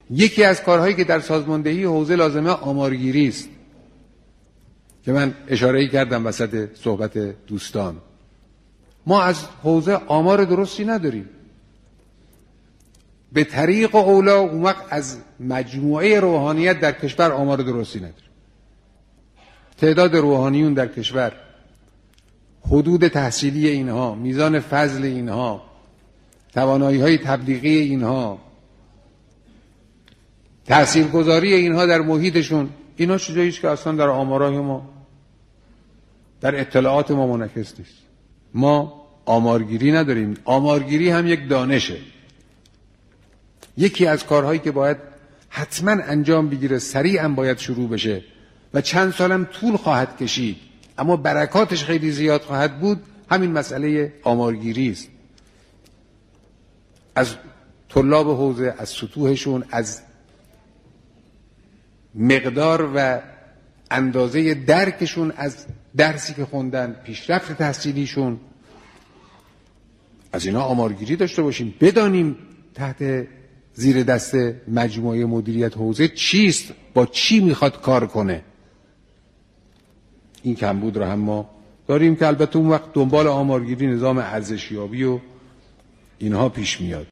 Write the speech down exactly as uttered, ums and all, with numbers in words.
یکی از کارهایی که در سازماندهی حوزه لازمه آمارگیری است که من اشاره‌ای کردم وسط صحبت دوستان. ما از حوزه آمار درستی نداریم. به طریق اولا اون وقت از مجموعه روحانیت در کشور آمار درستی نداریم. تعداد روحانیون در کشور، حدود تحصیلی اینها، میزان فضل اینها، توانایی‌های تبلیغی اینها، تاثیرگذاری اینها در محیطشون، اینا چیزایی است که اصلا در آمارهای ما، در اطلاعات ما منعکس نیست. ما آمارگیری نداریم. آمارگیری هم یک دانشه. یکی از کارهایی که باید حتما انجام بگیره، سریعا باید شروع بشه و چند سالم طول خواهد کشید اما برکاتش خیلی زیاد خواهد بود، همین مسئله آمارگیری است. از طلاب حوزه، از سطوحشون، از مقدار و اندازه درکشون از درسی که خوندن، پیشرفت تحصیلیشون، از اینا آمارگیری داشته باشیم، بدانیم تحت زیر دست مجموعه مدیریت حوزه چیست، با چی میخواد کار کنه. این کمبود رو هم ما داریم که البته اون وقت دنبال آمارگیری نظام ارزشیابی و اینها پیش میاد.